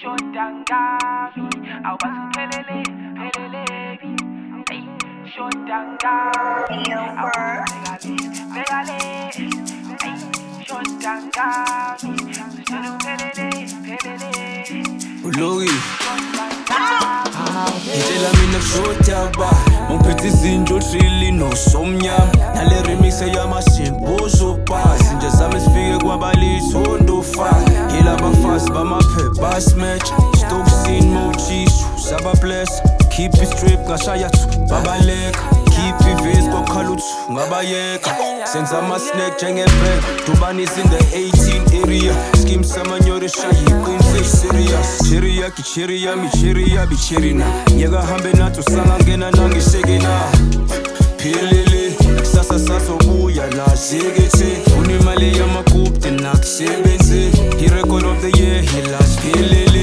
Shotangami, awasuphelele, phelele, hey, Shotangami, awasuphelele, hey, Shotangami, phelele, Ulogi ngitshela mina kushodaba ngiphethe izinto uhlili nosomnyama nale remix eyamasimbuzo basi nje sami sifike kwabalithondo fire yila bafazi bamaphepha basmatch stock scene mochisu saba bless keep it strip ngashaya babaleka keep ivesi kokhala uthu ngabayeka senza ama-snack njengebag dubanis in the 18 area scheme samanyore shayi qinise serious cherry yakhe cherry yami cherry yabi cherry na nyaka hambe nathi usangangena nangisheke na philele kusasa sasobuya la shekethe unimali yamakupte nakusebenze he record of the year he last philele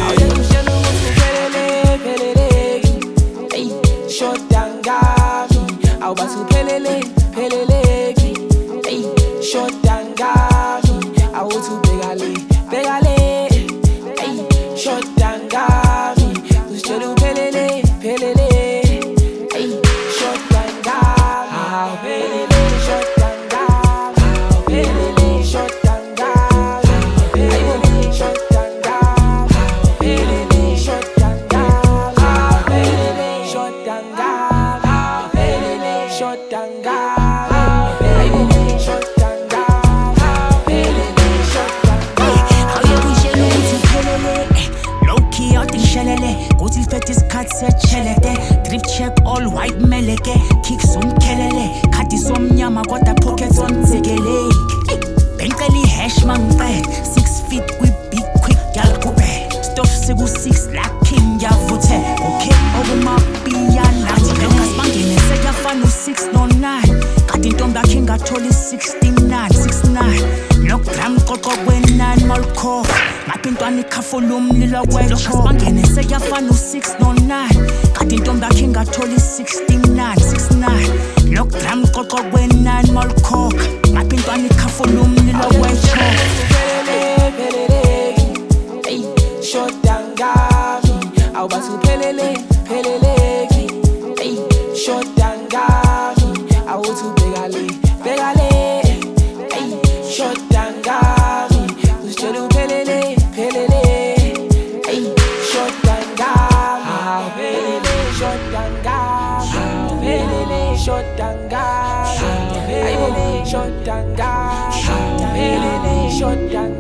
Shotangami, awasuphelele, phelele, hey, Shotangami, awasuphelele, phelele, hey, Shotangami, usitshela uphelele, phelele, hey, Shotangami, phelele, Shotangami, phelele, Shotangami, phelele, Shotangami, phelele, Drip check all white meleke kicks umkelele khadi somnyama kodwa pockets on zegele benkeli hash mangqe 6 feet kwi big quick gal kube stop seku 6 la king yavuthe okay okumapiyana njenga sibangene sekuyafana u6 no9 kadi intombi yakhe ngatholi 69 69 lockdown qoqo kwe9 malco mapintwana ikhafula umlilo wecho sibangene sekuyafana u6 no9 kadi intombi yakhe ngatholi 69 69 lockdown qoqo kwe9 malco mapintwana ikhafula umlilo wecho hey, Shotangami, awasuphelele, phelele, hey, Shotangami, awasuphelele, phelele, hey, Shotangami, usitshela uphelele, phelele, hey, Shotangami, phelele, Shotangami, phelele, Shotangami, phelele, Shotangami, phelele, Shotangami.